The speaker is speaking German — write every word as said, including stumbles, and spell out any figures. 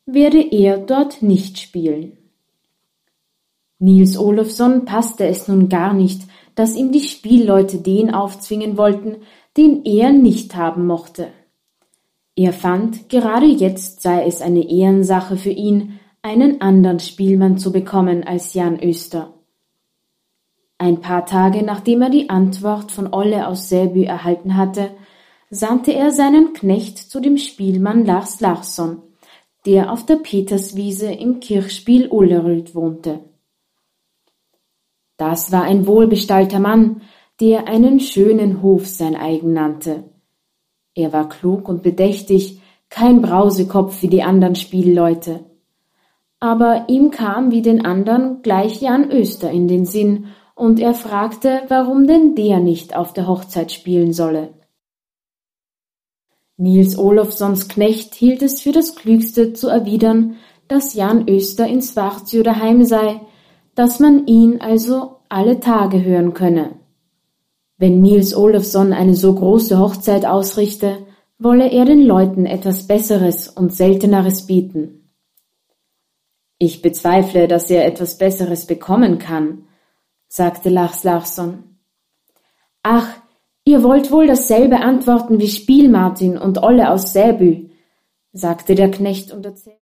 werde er dort nicht spielen. Nils Olofsson passte es nun gar nicht, dass ihm die Spielleute den aufzwingen wollten, den er nicht haben mochte. Er fand, gerade jetzt sei es eine Ehrensache für ihn, einen anderen Spielmann zu bekommen als Jan Oester. Ein paar Tage nachdem er die Antwort von Olle aus Säby erhalten hatte, sandte er seinen Knecht zu dem Spielmann Lars Larsson, der auf der Peterswiese im Kirchspiel Ullerud wohnte. Das war ein wohlbestallter Mann, der einen schönen Hof sein eigen nannte. Er war klug und bedächtig, kein Brausekopf wie die anderen Spielleute. Aber ihm kam wie den anderen gleich Jan Oester in den Sinn, und er fragte, warum denn der nicht auf der Hochzeit spielen solle. Nils Olofssons Knecht hielt es für das Klügste zu erwidern, dass Jan Oester in Svartsjö daheim sei, dass man ihn also alle Tage hören könne. Wenn Nils Olofsson eine so große Hochzeit ausrichte, wolle er den Leuten etwas Besseres und Selteneres bieten. »Ich bezweifle, dass er etwas Besseres bekommen kann«, sagte Lars Larsson. »Ach, ihr wollt wohl dasselbe antworten wie Spielmartin und Olle aus Säby«, sagte der Knecht und erzählte.